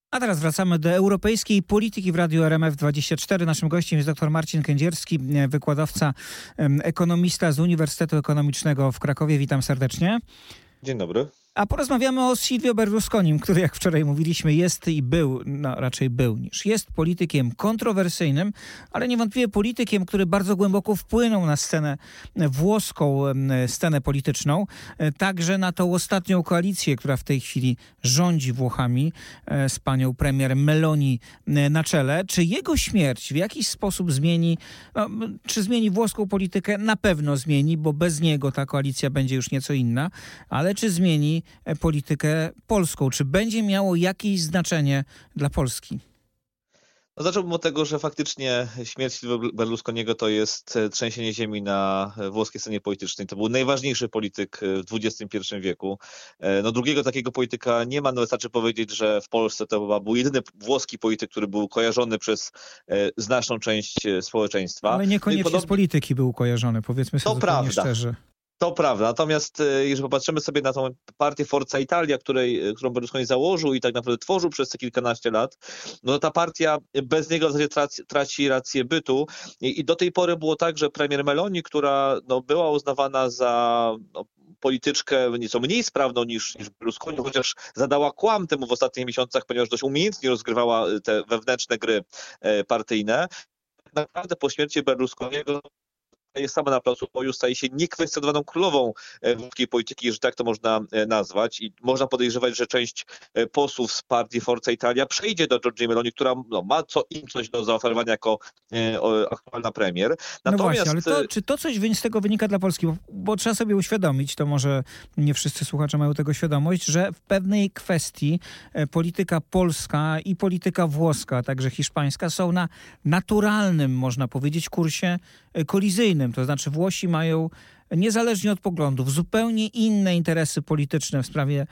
A teraz wracamy do europejskiej polityki w Radiu RMF24. Naszym gościem jest dr Marcin Kędzierski, wykładowca, ekonomista z Uniwersytetu Ekonomicznego w Krakowie. Witam serdecznie. Dzień dobry. A porozmawiamy o Silvio Berlusconim, który, jak wczoraj mówiliśmy, jest i był, raczej był niż jest politykiem kontrowersyjnym, ale niewątpliwie politykiem, który bardzo głęboko wpłynął na scenę włoską, scenę polityczną, także na tą ostatnią koalicję, która w tej chwili rządzi Włochami z panią premier Meloni na czele. Czy jego śmierć w jakiś sposób zmieni, czy zmieni włoską politykę? Na pewno zmieni, bo bez niego ta koalicja będzie już nieco inna, ale czy zmieni politykę polską? Czy będzie miało jakieś znaczenie dla Polski? No, zacząłbym od tego, że faktycznie śmierć Silvio Berlusconiego to jest trzęsienie ziemi na włoskiej scenie politycznej. To był najważniejszy polityk w XXI wieku. No, drugiego takiego polityka nie ma. No, wystarczy powiedzieć, że w Polsce to chyba był jedyny włoski polityk, który był kojarzony przez znaczną część społeczeństwa. Ale niekoniecznie z polityki był kojarzony, powiedzmy sobie zupełnie szczerze. To prawda, natomiast jeżeli popatrzymy sobie na tą partię Forza Italia, którą Berlusconi założył i tak naprawdę tworzył przez te kilkanaście lat, no to ta partia bez niego w zasadzie traci rację bytu i do tej pory było tak, że premier Meloni, która była uznawana za polityczkę nieco mniej sprawną niż Berlusconi, chociaż zadała kłam temu w ostatnich miesiącach, ponieważ dość umiejętnie rozgrywała te wewnętrzne gry partyjne. Naprawdę po śmierci Berlusconiego jest sama na placu boju, staje się niekwestionowaną królową włoskiej polityki, jeżeli tak to można nazwać. I można podejrzewać, że część posłów z partii Forza Italia przejdzie do Giorgii Meloni, która ma coś do zaoferowania jako aktualna premier. Natomiast... No właśnie, ale czy to coś z tego wynika dla Polski? Bo trzeba sobie uświadomić, to może nie wszyscy słuchacze mają tego świadomość, że w pewnej kwestii polityka polska i polityka włoska, także hiszpańska, są na naturalnym, można powiedzieć, kursie kolizyjnym. To znaczy Włosi mają, niezależnie od poglądów, zupełnie inne interesy polityczne w sprawie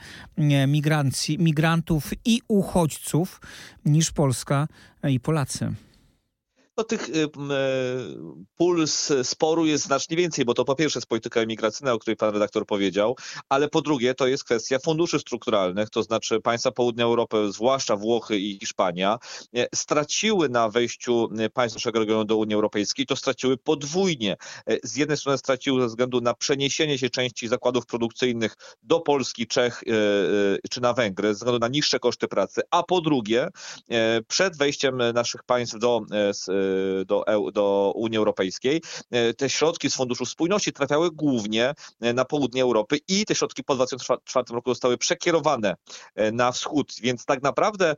migrantów i uchodźców niż Polska i Polacy. No, tych pól sporu jest znacznie więcej, bo to po pierwsze jest polityka imigracyjna, o której pan redaktor powiedział, ale po drugie to jest kwestia funduszy strukturalnych, to znaczy państwa południa Europy, zwłaszcza Włochy i Hiszpania, straciły na wejściu państw naszego regionu do Unii Europejskiej, to straciły podwójnie. Z jednej strony straciły ze względu na przeniesienie się części zakładów produkcyjnych do Polski, Czech czy na Węgry, ze względu na niższe koszty pracy, a po drugie przed wejściem naszych państw do Unii Europejskiej. Te środki z Funduszu Spójności trafiały głównie na południe Europy i te środki po 2004 roku zostały przekierowane na wschód, więc tak naprawdę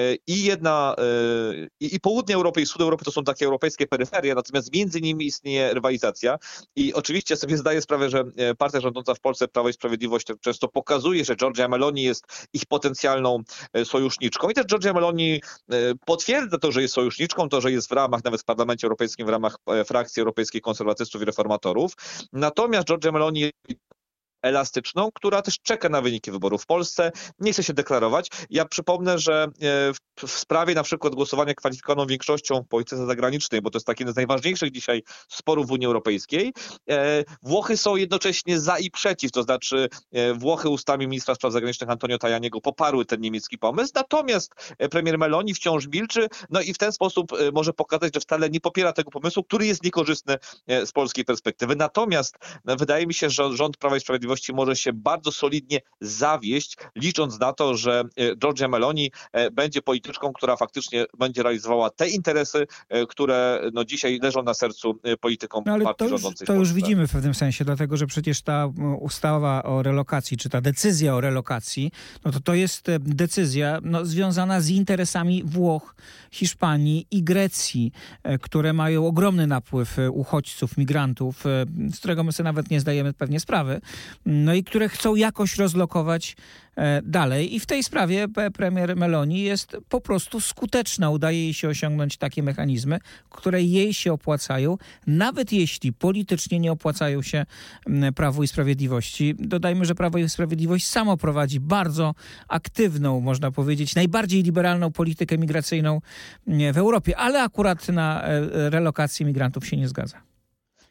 i południe Europy i wschód Europy to są takie europejskie peryferie, natomiast między nimi istnieje rywalizacja i oczywiście sobie zdaję sprawę, że partia rządząca w Polsce, Prawo i Sprawiedliwość, często pokazuje, że Giorgia Meloni jest ich potencjalną sojuszniczką i też Giorgia Meloni potwierdza to, że jest sojuszniczką, to, że jest w ramach, nawet w Parlamencie Europejskim, w ramach frakcji Europejskiej Konserwatystów i Reformatorów. Natomiast Giorgia Meloni elastyczną, która też czeka na wyniki wyborów w Polsce. Nie chce się deklarować. Ja przypomnę, że w sprawie na przykład głosowania kwalifikowaną większością w polityce zagranicznej, bo to jest taki jeden z najważniejszych dzisiaj sporów w Unii Europejskiej, Włochy są jednocześnie za i przeciw, to znaczy Włochy ustami ministra spraw zagranicznych Antonio Tajaniego poparły ten niemiecki pomysł, natomiast premier Meloni wciąż milczy, no i w ten sposób może pokazać, że wcale nie popiera tego pomysłu, który jest niekorzystny z polskiej perspektywy. Natomiast wydaje mi się, że rząd Prawa i Sprawiedliwości może się bardzo solidnie zawieść, licząc na to, że Giorgia Meloni będzie polityczką, która faktycznie będzie realizowała te interesy, które dzisiaj leżą na sercu politykom partii rządzącej. To już widzimy w pewnym sensie, dlatego że przecież ta ustawa o relokacji, czy ta decyzja o relokacji, to jest decyzja związana z interesami Włoch, Hiszpanii i Grecji, które mają ogromny napływ uchodźców, migrantów, z którego my sobie nawet nie zdajemy pewnie sprawy, i które chcą jakoś rozlokować dalej. I w tej sprawie premier Meloni jest po prostu skuteczna. Udaje jej się osiągnąć takie mechanizmy, które jej się opłacają, nawet jeśli politycznie nie opłacają się Prawu i Sprawiedliwości. Dodajmy, że Prawo i Sprawiedliwość samo prowadzi bardzo aktywną, można powiedzieć, najbardziej liberalną politykę migracyjną w Europie, ale akurat na relokację migrantów się nie zgadza.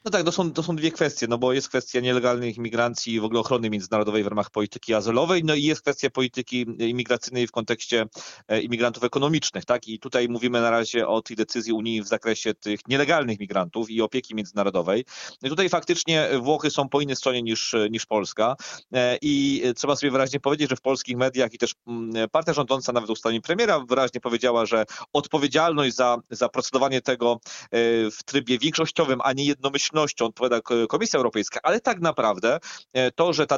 No tak, to są dwie kwestie, no bo jest kwestia nielegalnych imigracji i w ogóle ochrony międzynarodowej w ramach polityki azylowej, no i jest kwestia polityki imigracyjnej w kontekście imigrantów ekonomicznych, tak? I tutaj mówimy na razie o tej decyzji Unii w zakresie tych nielegalnych migrantów i opieki międzynarodowej. No i tutaj faktycznie Włochy są po innej stronie niż Polska i trzeba sobie wyraźnie powiedzieć, że w polskich mediach i też partia rządząca nawet ustami premiera wyraźnie powiedziała, że odpowiedzialność za procedowanie tego w trybie większościowym, a nie jednomyślnością odpowiada Komisja Europejska, ale tak naprawdę to, że ta